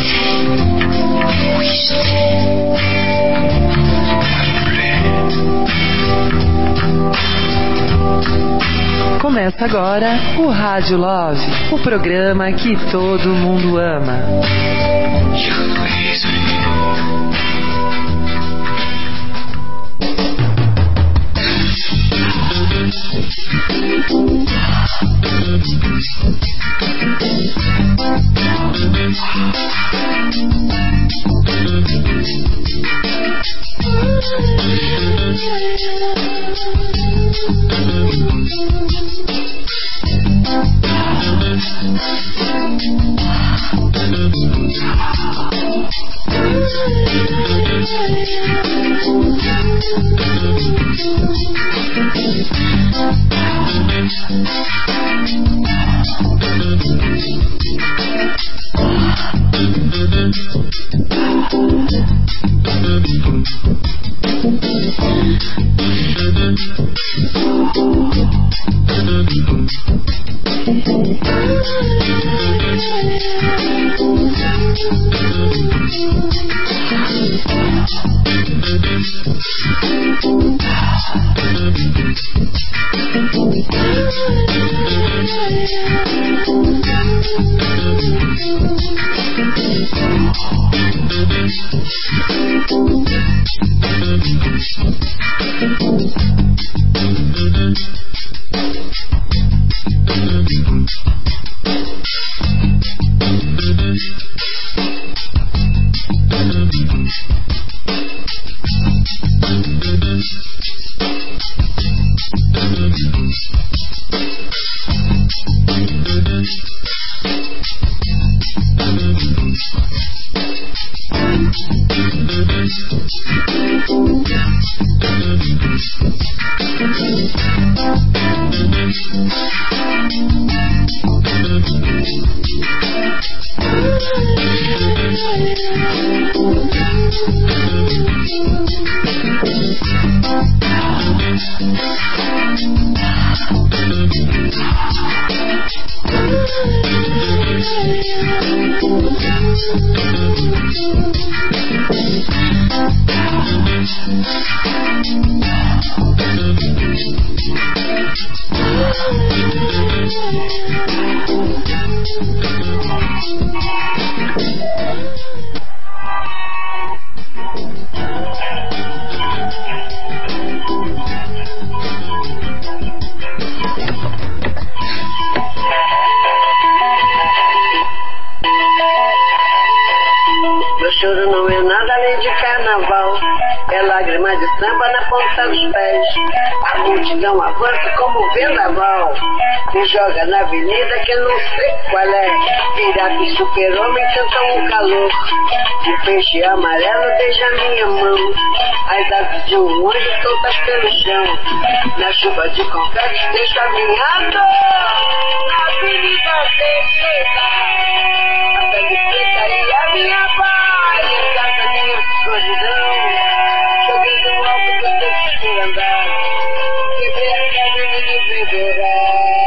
Começa agora o Rádio Love, o programa que todo mundo ama. Joga na avenida que eu não sei qual é. Pirata e super-homem cantam um calor. O peixe amarelo beija minha mão. As asas de um anjo soltas pelo chão. Na chuva de confete deixa minha dor. Na avenida descida, a pele preta e a minha paz. Em casa minha solidão. Joguei no alto do texto por andar. Quebrei a casa e me livrei do resto.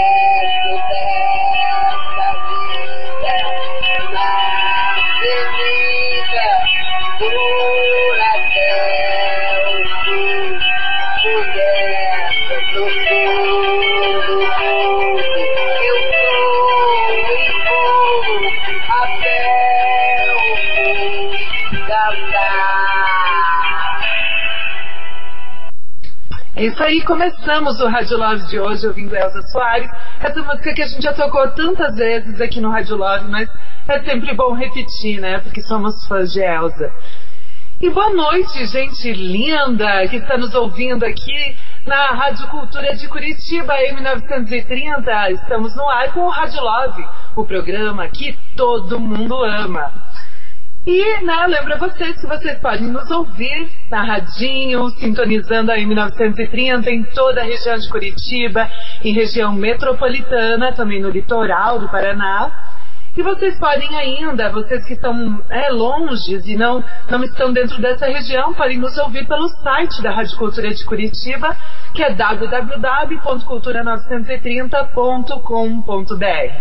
É isso aí, começamos o Rádio Love de hoje ouvindo Elza Soares. Essa música que a gente já tocou tantas vezes aqui no Rádio Love, mas é sempre bom repetir, né? Porque somos fãs de Elza. E boa noite, gente linda que está nos ouvindo aqui na Rádio Cultura de Curitiba, M930. Estamos no ar com o Rádio Love, o programa que todo mundo ama. E, né, lembra vocês que vocês podem nos ouvir na radinho, sintonizando a M930 em toda a região de Curitiba, em região metropolitana, também no litoral do Paraná. E vocês podem ainda, vocês que estão longe e não estão dentro dessa região, podem nos ouvir pelo site da Rádio Cultura de Curitiba, que é www.cultura930.com.br.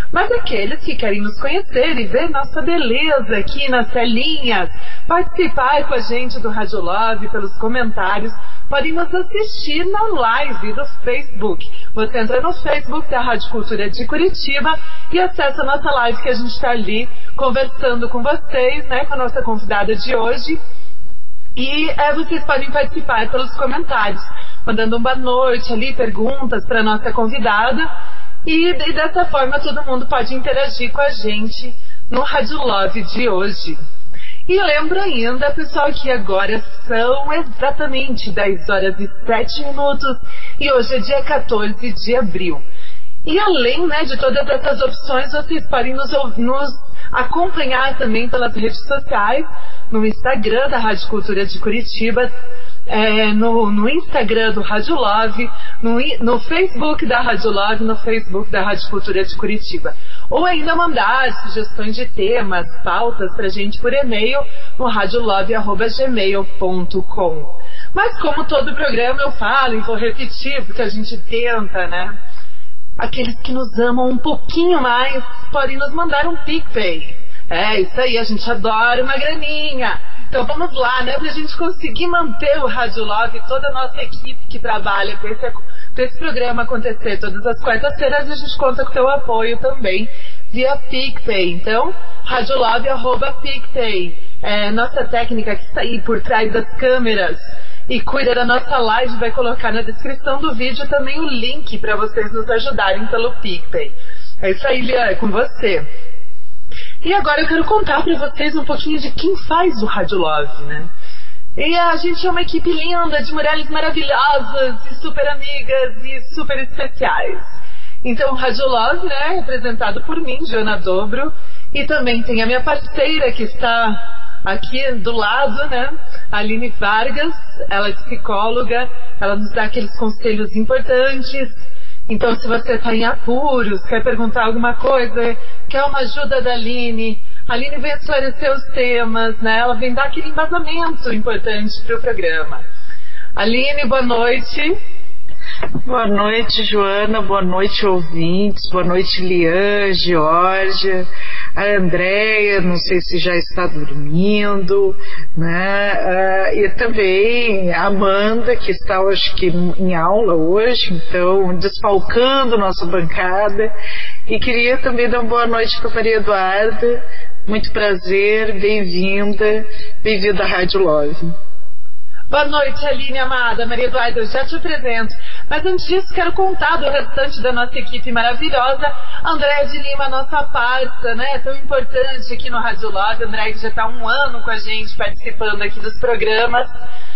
Mas aqueles que querem nos conhecer e ver nossa beleza aqui nas telinhas, participar com a gente do Rádio Love pelos comentários, podem nos assistir na live do Facebook. Você entra no Facebook da Rádio Cultura de Curitiba e acessa a nossa live, que a gente está ali conversando com vocês, né, com a nossa convidada de hoje. E vocês podem participar pelos comentários, mandando uma boa noite ali, perguntas para a nossa convidada. E dessa forma todo mundo pode interagir com a gente no Rádio Love de hoje. E lembro ainda, pessoal, que agora são exatamente 10 horas e 7 minutos e hoje é dia 14 de abril. E além, né, de todas essas opções, vocês podem nos acompanhar também pelas redes sociais, no Instagram da Rádio Cultura de Curitiba, no Instagram do Rádio Love, no Facebook da Rádio Love, no Facebook da Rádio Cultura de Curitiba. Ou ainda mandar sugestões de temas, pautas pra gente por e-mail no radiolove@gmail.com. Mas como todo programa eu falo e vou repetir, porque a gente tenta, né? Aqueles que nos amam um pouquinho mais podem nos mandar um PicPay. Isso aí, a gente adora uma graninha. Então vamos lá, né, pra gente conseguir manter o Rádio Love e toda a nossa equipe que trabalha pra esse programa acontecer todas as quartas-feiras. A gente conta com o teu apoio também via PicPay. Então, radiolove@picpay. Nossa técnica que está aí por trás das câmeras e cuida da nossa live vai colocar na descrição do vídeo também o link para vocês nos ajudarem pelo PicPay. É isso aí, Lian, é com você. E agora eu quero contar para vocês um pouquinho de quem faz o Rádio Love, né? E a gente é uma equipe linda de mulheres maravilhosas e super amigas e super especiais. Então o Rádio Love, né, é representado por mim, Joana Dobro, e também tem a minha parceira que está aqui do lado, né, a Aline Vargas. Ela é psicóloga, ela nos dá aqueles conselhos importantes. Então se você está em apuros, quer perguntar alguma coisa, quer uma ajuda da Aline, a Aline vem esclarecer os temas, né? Ela vem dar aquele embasamento importante para o programa. Aline, boa noite. Boa noite, Joana, boa noite, ouvintes, boa noite, Lian, Georgia, a Andréia, não sei se já está dormindo, né? E também a Amanda, que está, acho que, em aula hoje, então, desfalcando nossa bancada. E queria também dar uma boa noite para a Maria Eduarda. Muito prazer, bem-vinda à Rádio Love. Boa noite, Aline amada. Maria Eduarda, eu já te apresento. Mas antes disso, quero contar do restante da nossa equipe maravilhosa. Andréia de Lima, nossa parça, né? Tão importante aqui no Rádio Love. Andréia que já está há 1 ano com a gente, participando aqui dos programas.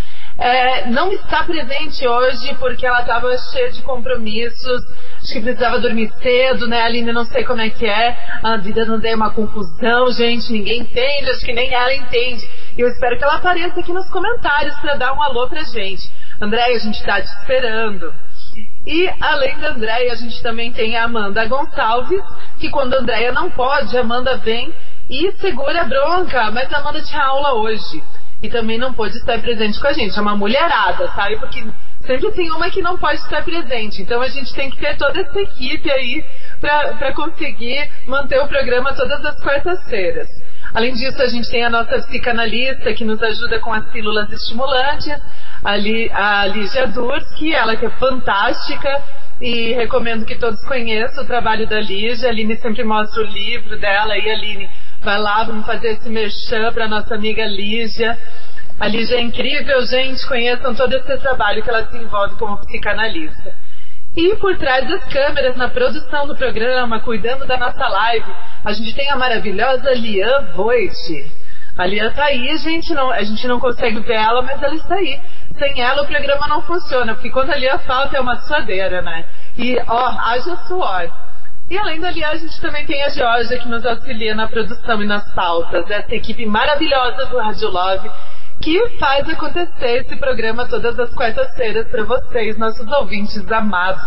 Não está presente hoje porque ela estava cheia de compromissos. Acho que precisava dormir cedo, né, Aline? Não sei como é que é. A vida não é uma confusão, gente. Ninguém entende, acho que nem ela entende. E eu espero que ela apareça aqui nos comentários para dar um alô pra gente. Andréia, a gente está te esperando. E além da Andréia, a gente também tem a Amanda Gonçalves, que quando a Andréia não pode, a Amanda vem e segura a bronca. Mas a Amanda tinha aula hoje e também não pôde estar presente com a gente. É uma mulherada, sabe? Porque sempre tem uma que não pode estar presente. Então a gente tem que ter toda essa equipe aí para conseguir manter o programa todas as quartas-feiras. Além disso, a gente tem a nossa psicanalista que nos ajuda com as pílulas estimulantes, a Lígia Durski, ela que é fantástica e recomendo que todos conheçam o trabalho da Lígia. A Aline sempre mostra o livro dela e a Aline vai lá, vamos fazer esse merchan para nossa amiga Lígia. A Lígia é incrível, gente, conheçam todo esse trabalho que ela se envolve como psicanalista. E por trás das câmeras, na produção do programa, cuidando da nossa live, a gente tem a maravilhosa Lian Voit. A Lian tá aí, gente, a gente não consegue ver ela, mas ela está aí. Sem ela o programa não funciona, porque quando a Lian falta é uma suadeira, né? E, haja suor. E além da Lian, a gente também tem a Georgia, que nos auxilia na produção e nas pautas. Essa equipe maravilhosa do Rádio Love, que faz acontecer esse programa todas as quartas-feiras para vocês, nossos ouvintes amados.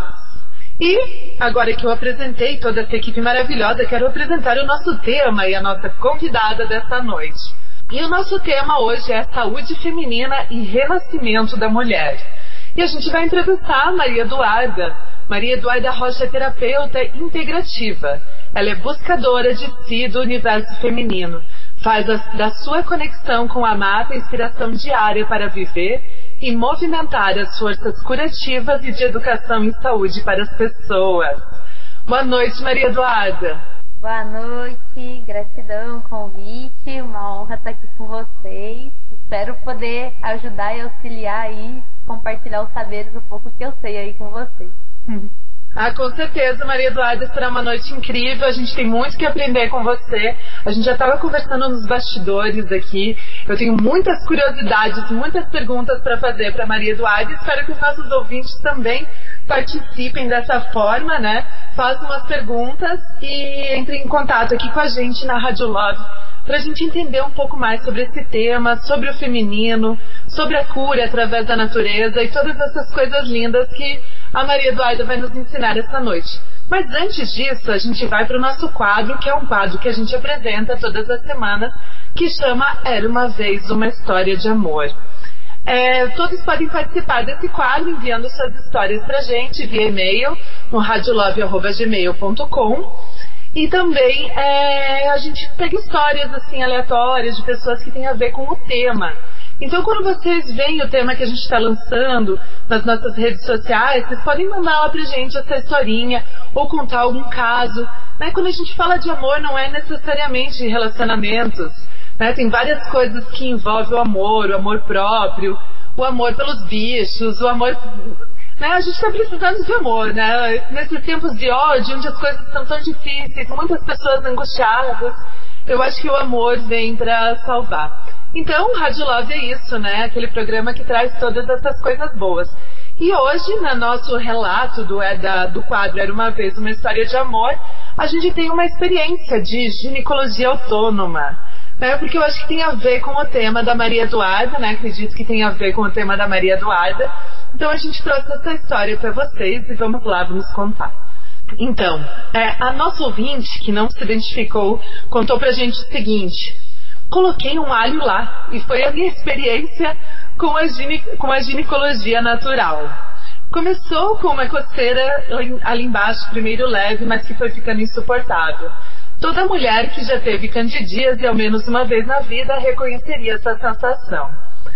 E agora que eu apresentei toda essa equipe maravilhosa, quero apresentar o nosso tema e a nossa convidada dessa noite. E o nosso tema hoje é saúde feminina e renascimento da mulher. E a gente vai entrevistar a Maria Eduarda. Maria Eduarda Rocha é terapeuta integrativa. Ela é buscadora de si, do universo feminino. Faz da sua conexão com a mata inspiração diária para viver e movimentar as forças curativas e de educação em saúde para as pessoas. Boa noite, Maria Eduarda. Boa noite, gratidão, convite, uma honra estar aqui com vocês. Espero poder ajudar e auxiliar aí, compartilhar os saberes, um pouco que eu sei aí com vocês. Com certeza, Maria Eduarda, será uma noite incrível, a gente tem muito que aprender com você. A gente já estava conversando nos bastidores aqui, eu tenho muitas curiosidades, muitas perguntas para fazer para Maria Eduarda, espero que os nossos ouvintes também participem dessa forma, né? Façam as perguntas e entrem em contato aqui com a gente na Rádio Love, para a gente entender um pouco mais sobre esse tema, sobre o feminino, sobre a cura através da natureza e todas essas coisas lindas que a Maria Eduarda vai nos ensinar essa noite. Mas antes disso, a gente vai para o nosso quadro, que é um quadro que a gente apresenta todas as semanas, que chama Era Uma Vez Uma História de Amor. Todos podem participar desse quadro enviando suas histórias pra gente via e-mail no radiolove@gmail.com. E também a gente pega histórias assim aleatórias de pessoas que têm a ver com o tema. Então, quando vocês veem o tema que a gente está lançando nas nossas redes sociais, vocês podem mandar lá pra gente essa historinha ou contar algum caso. Né? Quando a gente fala de amor, não é necessariamente relacionamentos. Né? Tem várias coisas que envolvem o amor próprio, o amor pelos bichos, o amor... Né? A gente está precisando de amor, né? Nesses tempos de ódio, onde as coisas são tão difíceis, muitas pessoas angustiadas, eu acho que o amor vem para salvar. Então, Rádio Love é isso, né? Aquele programa que traz todas essas coisas boas. E hoje, no nosso relato do quadro Era Uma Vez Uma História de Amor, a gente tem uma experiência de ginecologia autônoma. Né? Porque eu acho que tem a ver com o tema da Maria Eduarda, né? Acredito que tem a ver com o tema da Maria Eduarda. Então a gente trouxe essa história para vocês e vamos lá, vamos contar. Então, a nossa ouvinte, que não se identificou, contou pra gente o seguinte: coloquei um alho lá e foi a minha experiência com a ginecologia natural. Começou com uma coceira ali embaixo, primeiro leve, mas que foi ficando insuportável. Toda mulher que já teve candidíase ao menos uma vez na vida reconheceria essa sensação.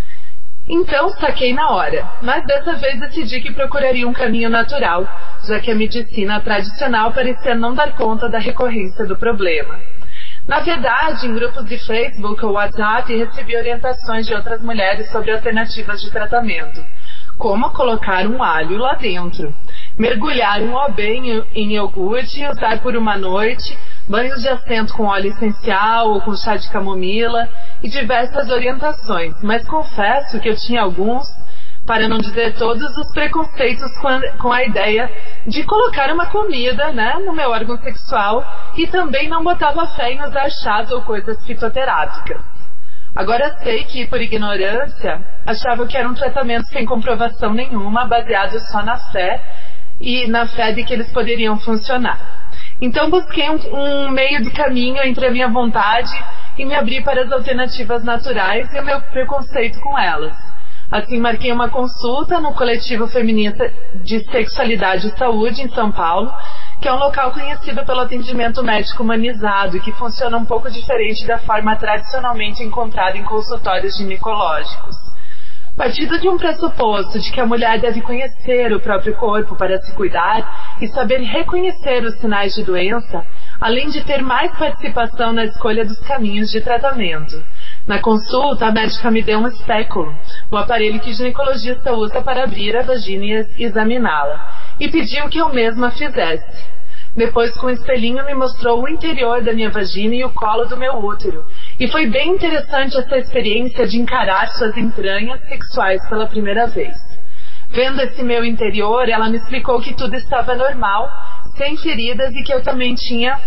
Então saquei na hora, mas dessa vez decidi que procuraria um caminho natural, já que a medicina tradicional parecia não dar conta da recorrência do problema. Na verdade, em grupos de Facebook ou WhatsApp, recebi orientações de outras mulheres sobre alternativas de tratamento, como colocar um alho lá dentro, mergulhar um OB em iogurte e usar por uma noite, banhos de assento com óleo essencial ou com chá de camomila e diversas orientações, mas confesso que eu tinha alguns, para não dizer todos, os preconceitos com a ideia de colocar uma comida, né, no meu órgão sexual, e também não botava fé em usar chás ou coisas fitoterápicas. Agora sei que, por ignorância, achava que era um tratamento sem comprovação nenhuma, baseado só na fé, e na fé de que eles poderiam funcionar. Então busquei um meio de caminho entre a minha vontade e me abri para as alternativas naturais e o meu preconceito com elas. Assim, marquei uma consulta no Coletivo Feminista de Sexualidade e Saúde, em São Paulo, que é um local conhecido pelo atendimento médico humanizado e que funciona um pouco diferente da forma tradicionalmente encontrada em consultórios ginecológicos. Partindo de um pressuposto de que a mulher deve conhecer o próprio corpo para se cuidar e saber reconhecer os sinais de doença, além de ter mais participação na escolha dos caminhos de tratamento. Na consulta, a médica me deu um espéculo, o aparelho que o ginecologista usa para abrir a vagina e examiná-la, e pediu que eu mesma fizesse. Depois, com o espelhinho, me mostrou o interior da minha vagina e o colo do meu útero. E foi bem interessante essa experiência de encarar suas entranhas sexuais pela primeira vez. Vendo esse meu interior, ela me explicou que tudo estava normal, sem feridas, e que eu também tinha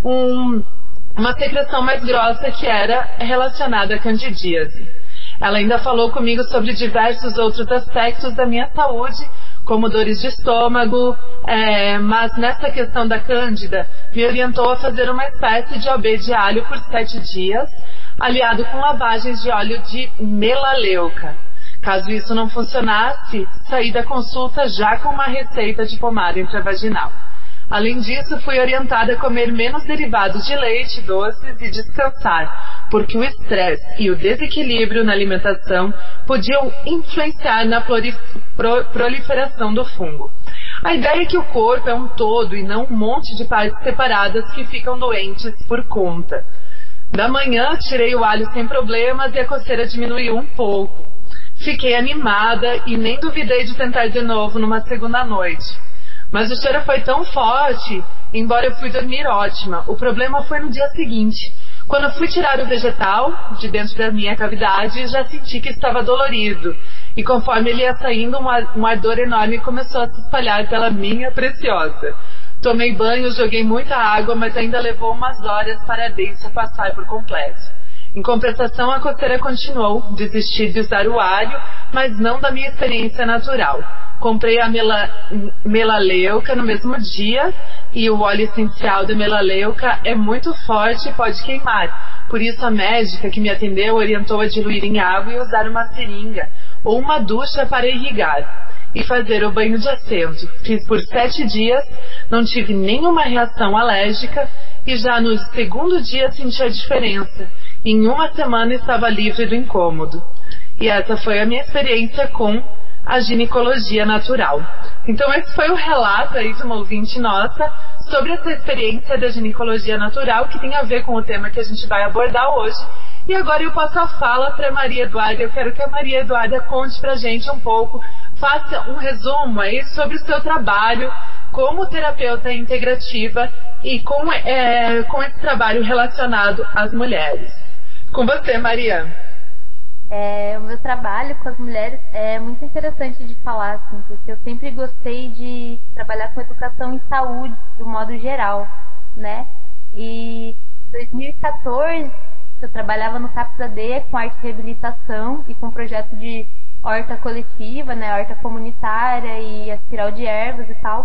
uma secreção mais grossa que era relacionada à candidíase. Ela ainda falou comigo sobre diversos outros aspectos da minha saúde, como dores de estômago, mas nessa questão da cândida, me orientou a fazer uma espécie de OB de alho por 7 dias, aliado com lavagens de óleo de melaleuca. Caso isso não funcionasse, saí da consulta já com uma receita de pomada intravaginal. Além disso, fui orientada a comer menos derivados de leite, doces e descansar, porque o estresse e o desequilíbrio na alimentação podiam influenciar na proliferação do fungo. A ideia é que o corpo é um todo e não um monte de partes separadas que ficam doentes por conta. Da manhã, tirei o alho sem problemas e a coceira diminuiu um pouco. Fiquei animada e nem duvidei de tentar de novo numa segunda noite. Mas o cheiro foi tão forte, embora eu fui dormir ótima. O problema foi no dia seguinte. Quando eu fui tirar o vegetal de dentro da minha cavidade, já senti que estava dolorido. E conforme ele ia saindo, um ardor enorme começou a se espalhar pela minha preciosa. Tomei banho, joguei muita água, mas ainda levou umas horas para a ardência passar por completo. Em compensação, a coceira continuou. Desisti de usar o alho, mas não da minha experiência natural. Comprei a melaleuca no mesmo dia e o óleo essencial da melaleuca é muito forte e pode queimar. Por isso a médica que me atendeu orientou a diluir em água e usar uma seringa ou uma ducha para irrigar e fazer o banho de assento. Fiz por 7 dias, não tive nenhuma reação alérgica e já no segundo dia senti a diferença. Em uma semana estava livre do incômodo. E essa foi a minha experiência com a ginecologia natural. Então esse foi o relato aí de uma ouvinte nossa sobre essa experiência da ginecologia natural, que tem a ver com o tema que a gente vai abordar hoje. E agora eu passo a fala para Maria Eduarda. Eu quero que a Maria Eduarda conte pra gente um pouco, faça um resumo aí sobre o seu trabalho como terapeuta integrativa e com esse trabalho relacionado às mulheres. Com você, Maria. O meu trabalho com as mulheres é muito interessante de falar, assim, porque eu sempre gostei de trabalhar com educação em saúde, de um modo geral, né? E em 2014, eu trabalhava no CAPS-AD com arte e reabilitação e com projeto de horta coletiva, né? Horta comunitária e espiral de ervas e tal.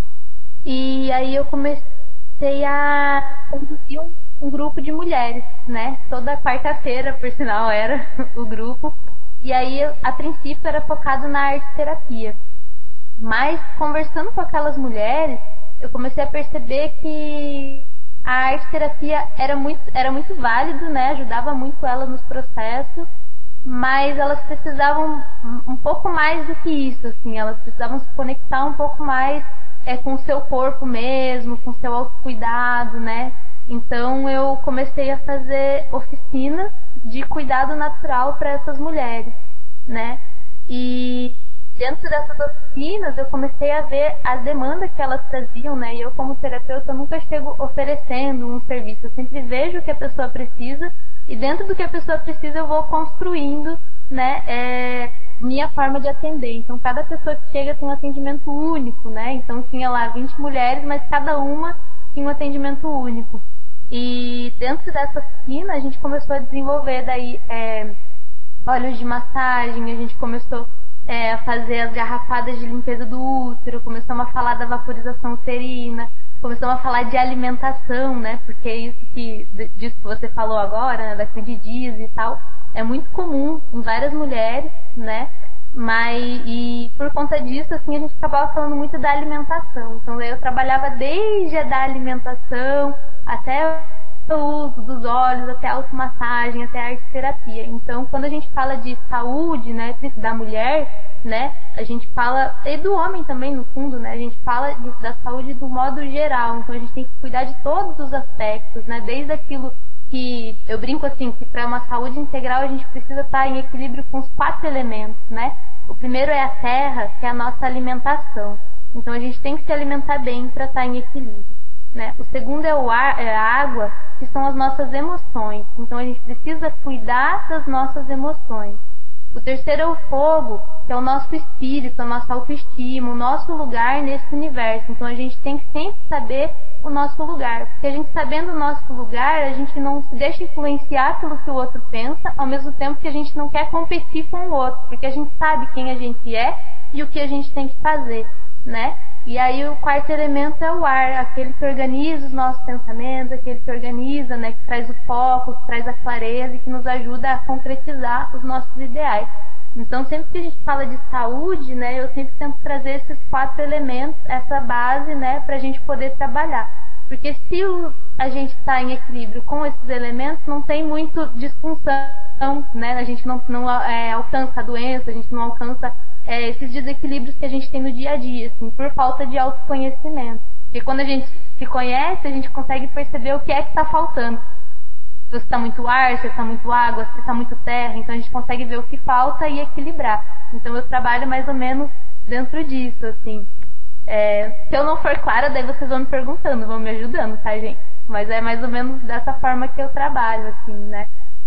E aí eu comecei a conduzir um grupo de mulheres, né? Toda quarta-feira, por sinal, era o grupo. E aí, a princípio, era focado na arte-terapia. Mas, conversando com aquelas mulheres, eu comecei a perceber que a arte-terapia era muito válido, né? Ajudava muito ela nos processos, mas elas precisavam um pouco mais do que isso, assim. Elas precisavam se conectar um pouco mais com o seu corpo mesmo, com o seu autocuidado, né? Então eu comecei a fazer oficinas de cuidado natural para essas mulheres, né? E dentro dessas oficinas eu comecei a ver as demandas que elas traziam, né? E eu, como terapeuta, nunca chego oferecendo um serviço. Eu sempre vejo o que a pessoa precisa e dentro do que a pessoa precisa eu vou construindo, né? Minha forma de atender. Então cada pessoa que chega tem um atendimento único, né? Então tinha lá 20 mulheres, mas cada uma tinha um atendimento único. E dentro dessa oficina a gente começou a desenvolver daí óleos de massagem, a gente começou a fazer as garrafadas de limpeza do útero, começamos a falar da vaporização uterina, começamos a falar de alimentação, né? Porque isso disso que você falou agora, né? Da candidíase e tal, é muito comum em várias mulheres, né? E por conta disso, assim, a gente acabava falando muito da alimentação. Então eu trabalhava desde a da alimentação até o uso dos óleos, até a automassagem, até a arte-terapia. Então, quando a gente fala de saúde, né, da mulher, né, a gente fala, e do homem também, no fundo, né, a gente fala da saúde do modo geral. Então, a gente tem que cuidar de todos os aspectos, né, desde aquilo que, eu brinco assim, que para uma saúde integral a gente precisa estar em equilíbrio com os 4 elementos, né. O primeiro é a terra, que é a nossa alimentação. Então, a gente tem que se alimentar bem para estar em equilíbrio, né? O segundo é o ar, é a água, que são as nossas emoções. Então a gente precisa cuidar das nossas emoções. O terceiro é o fogo, que é o nosso espírito, a nossa autoestima, o nosso lugar nesse universo. Então a gente tem que sempre saber o nosso lugar. Porque a gente sabendo o nosso lugar, a gente não se deixa influenciar pelo que o outro pensa, ao mesmo tempo que a gente não quer competir com o outro, porque a gente sabe quem a gente é e o que a gente tem que fazer, né? E aí o 4º elemento é o ar, aquele que organiza os nossos pensamentos, aquele que organiza, né, que traz o foco, que traz a clareza e que nos ajuda a concretizar os nossos ideais. Então, sempre que a gente fala de saúde, né, eu sempre tento trazer esses 4 elementos, essa base, né, para a gente poder trabalhar. Porque se a gente está em equilíbrio com esses elementos, não tem muito disfunção, né, a gente não alcança a doença, a gente não alcança esses desequilíbrios que a gente tem no dia a dia, assim, por falta de autoconhecimento. Porque quando a gente se conhece, a gente consegue perceber o que é que está faltando. Se está muito ar, se está muito água, se está muito terra, então a gente consegue ver o que falta e equilibrar. Então eu trabalho mais ou menos dentro disso, assim. Se eu não for clara, daí vocês vão me perguntando, vão me ajudando, tá, gente? Mas é mais ou menos dessa forma que eu trabalho, assim, né?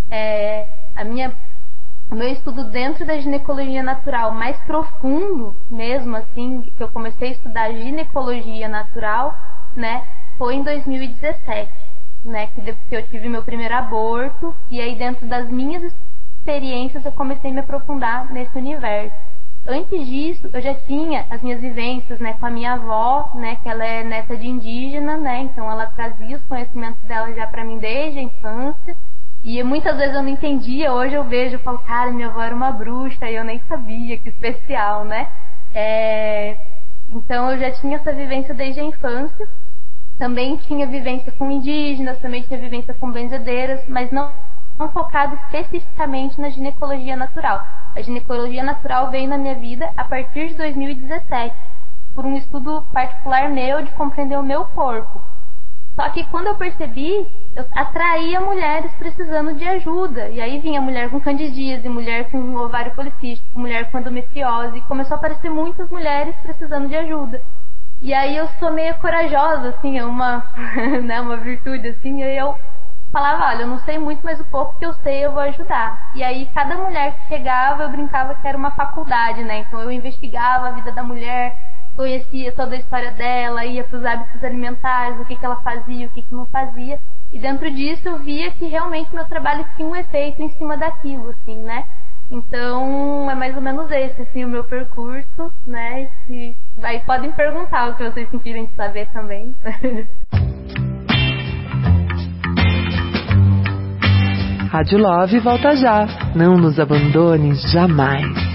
O meu estudo dentro da ginecologia natural mais profundo mesmo, assim, que eu comecei a estudar ginecologia natural, né, foi em 2017. Né, que eu tive meu primeiro aborto, e aí dentro das minhas experiências eu comecei a me aprofundar nesse universo. Antes disso, eu já tinha as minhas vivências, né, com a minha avó, né, que ela é neta de indígena, né, então ela trazia os conhecimentos dela já para mim desde a infância, e muitas vezes eu não entendia. Hoje eu vejo, eu falo, cara, minha avó era uma bruxa, e eu nem sabia, que especial, né. Então eu já tinha essa vivência desde a infância. Também tinha vivência com indígenas, também tinha vivência com benzedeiras, mas não focado especificamente na ginecologia natural. A ginecologia natural veio na minha vida a partir de 2017, por um estudo particular meu de compreender o meu corpo. Só que quando eu percebi, eu atraía mulheres precisando de ajuda. E aí vinha mulher com candidíase, mulher com ovário policístico, mulher com endometriose, e começou a aparecer muitas mulheres precisando de ajuda. E aí eu sou meio corajosa, assim, é uma virtude, assim, e aí eu falava, olha, eu não sei muito, mas o pouco que eu sei eu vou ajudar. E aí cada mulher que chegava, eu brincava que era uma faculdade, né, então eu investigava a vida da mulher, conhecia toda a história dela, ia para os hábitos alimentares, o que ela fazia, o que não fazia, e dentro disso eu via que realmente meu trabalho tinha um efeito em cima daquilo, assim, né. Então, é mais ou menos esse, assim, o meu percurso, né, e aí podem perguntar o que vocês sentirem de saber também. Rádio Love volta já, não nos abandone jamais.